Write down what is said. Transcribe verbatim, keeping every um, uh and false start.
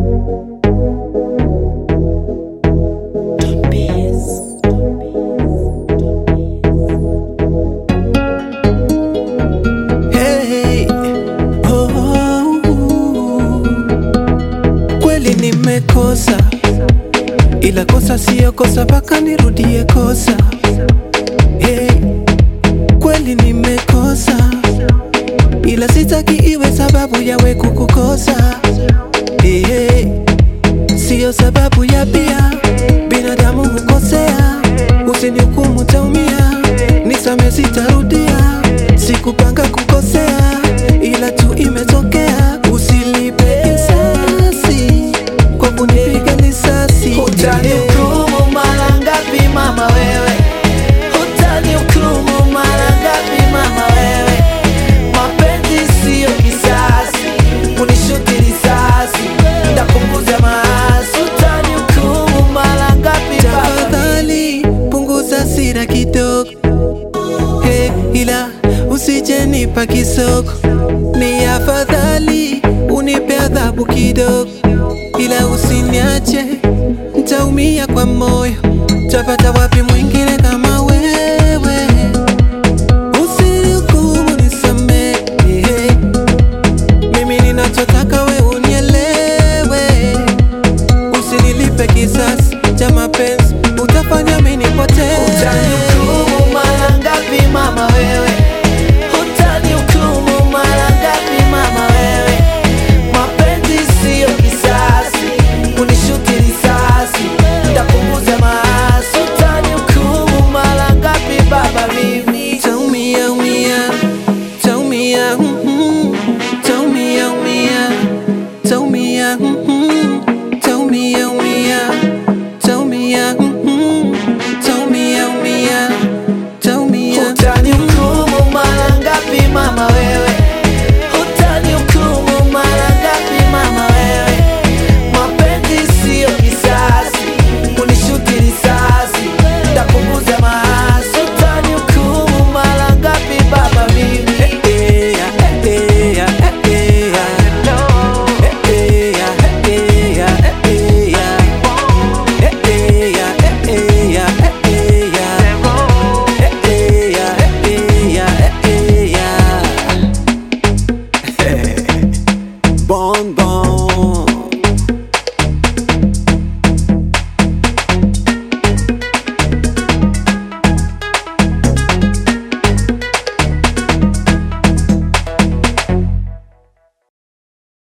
Hey, oh, oh, oh. Kweli nimekosa, ila kosa siyo kosa mpaka nirudie kosa. Hey, kweli nimekosa, ila sitaki iwe sababu ya we kukukosa. Hey, hey, siyo sababu ya pia binadamu hukosea. Usinihukumu taumia, nisame sitarudia. Sikupanga kukosea, ila tu imetokea. Usilipe kisasi kwa kunipiga risasi. Utanihukumu mara ngapi mama wewe? Utanihukumu mara ngapi mama wewe? Mapenzi siyo kisasi, unishuti risasi, ndapunguza maasi. Utanihukumu mara ngapi baba? Tafadhali punguza hasira kidogo, hey, ila usije nipa kisoko. Ni afadhali unipe adhabu kidogo, ila usiniache, ntaumia kwa moyo. Tapata wapi mwingine kama wewe? Usinihukumu, nisamehe. Mimi ninachotaka we unielewe. Usinilipe kisasi cha mapenzi, utafanya mimi nipotee. Utanihukumu mara ngapi mama wewe? Utanihukumu mara ngapi mama wewe? Mapenzi siyo kisasi, unishuti risasi, ndapunguza maasi. Utanihukumu mara ngapi baba mimi? Taumia, umia, taumia, mm-hmm. Taumia, umia, taumia, mm-hmm. Taumia, umia, taumia, mm-hmm. Taumia, umia, taumia. Utanihukumu mara ngapi mama wewe? Utanihukumu mara ngapi mama wewe? Mapenzi siyo kisasi, unishuti risasi, ndapunguza maasi. Utanihukumu mara ngapi baba mimi? Bon bon